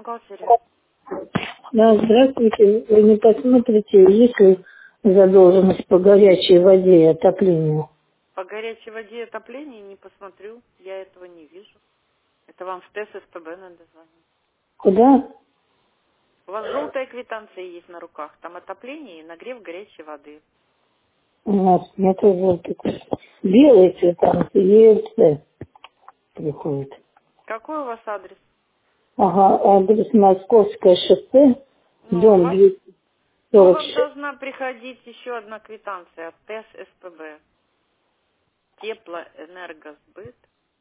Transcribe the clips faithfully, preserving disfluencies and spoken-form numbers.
бухгалтерия. Да, здравствуйте. Вы не посмотрите, есть ли задолженность по горячей воде и отоплению? По горячей воде и отоплению не посмотрю, я этого не вижу. Это вам в ТЭС СПБ надо звонить. Куда? У вас желтая квитанция есть на руках, там отопление и нагрев горячей воды. У нас нет желтых. Белые цвета, ЕРЦ приходит. Какой у вас адрес? Ага, адрес Московское шоссе, Ну, у дом вас, двести ну, сорок вам шесть. должна приходить еще одна квитанция от ТЭС СПБ. Теплоэнергосбыт.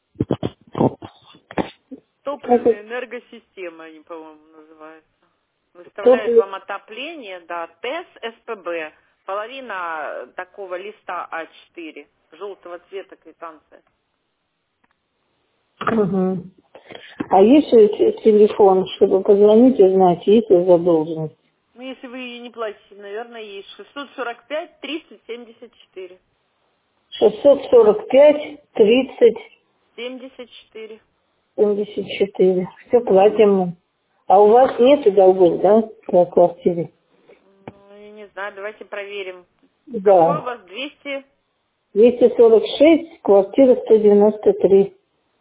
Как Топливная это? энергосистема, они, по-моему, называются. Выставляют Топливо. вам отопление, да, ТЭС СПБ. Половина такого листа А четыре, желтого цвета квитанция. Угу. А есть ли те- телефон, чтобы позвонить и узнать, есть ли задолженность? Ну, если вы ее не платите, наверное, есть. шестьсот сорок пять тридцать семьдесят четыре. шестьсот сорок пять тридцать семьдесят четыре. семьдесят четыре. Все платим мы. А у вас нету долгов, да, по квартире? Ну, я не знаю, давайте проверим. Какой у Да. вас двести? двести сорок шесть, квартира сто девяносто три.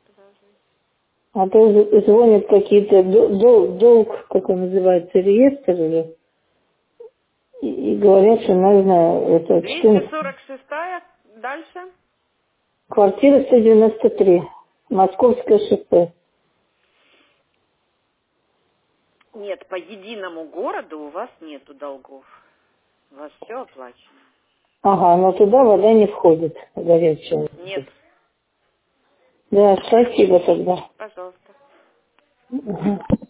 А то з- звонят какие-то дол- дол- долг, как он называется, реестр или, и, и говорят, что нужно это двести четырнадцать. сорок шесть, дальше? Квартира сто девяносто три. Московское шоссе. Нет, по единому городу у вас нету долгов. У вас все оплачено. Ага, но туда вода не входит, горячая. Нет, Да, спасибо тогда. пожалуйста. Мгм.